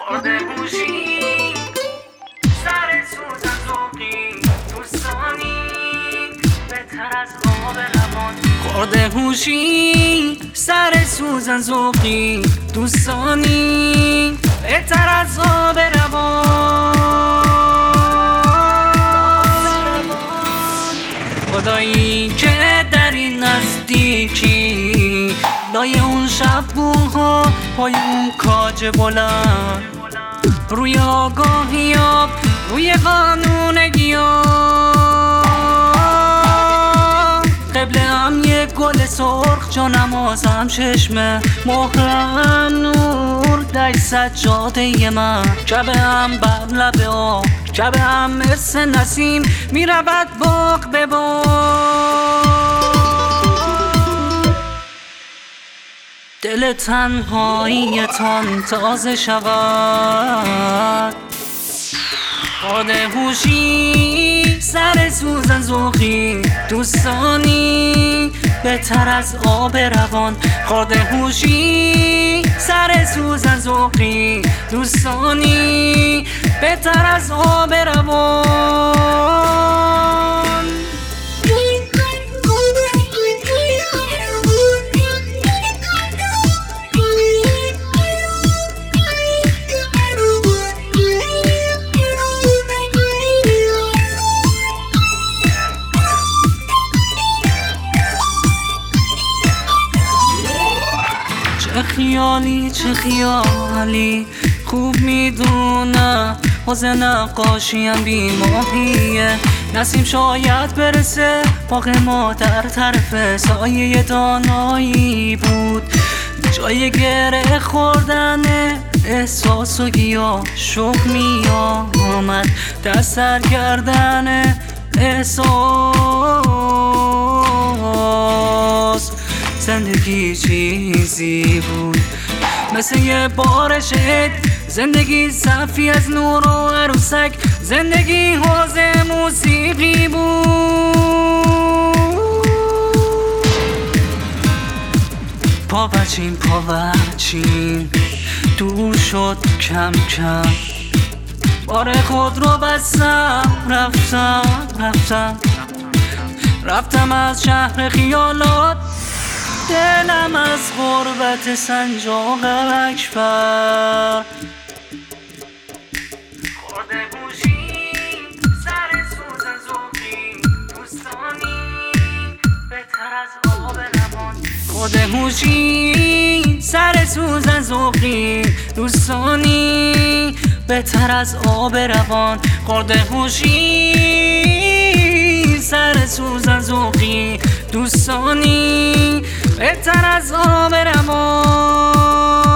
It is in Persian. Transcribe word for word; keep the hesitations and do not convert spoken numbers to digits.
خورده هوشی سر سوزن ذوقی دوستانی بهتر از آب روان. خورده هوشی سر سوزن ذوقی دوستانی بهتر از آب روان. خدایی که در این نزدیکی لای اون شبوها پای اون کاج بلند روی آگاهی آب روی قانون گیاه قبله هم یه گل سرخ جا نمازم چشمه مهرم نور در سجاده من شبه هم بر لب آب شبه هم مثل نسیم میرود باغ به باغ. دل تنهاییتان تازه شود خورده هوشی سر سوزن ذوقی دوستانی بهتر از آب روان. خورده هوشی سر سوزن ذوقی دوستانی بهتر از آب روان. چه خیالی چه خیالی خوب میدونم حوض نقاشیم بی ماهیه. نسیم شاید برسه باغ ما در طرف سایه دانایی بود جای گره خوردن احساس و گیاه شوق می آمد دست سرگردن احساس. زندگی چیزی بود مثل یه بارش عید زندگی صفی از نور و عروسک زندگی حوض موسیقی بود. پا بچین پا بچین دور شد کم کم بار خود رو بستم رفتم رفتم رفتم از شهر خیالات دلم از غربت سنجاق اکبر. خورده هوشی سر سوزن ذوقی دوستانی بهتر از آب روان. خورده هوشی سر سوزن ذوقی دوستانی بهتر از آب روان. خورده هوشی سر سوزن ذوقی دوستانی بهتر از آب روان.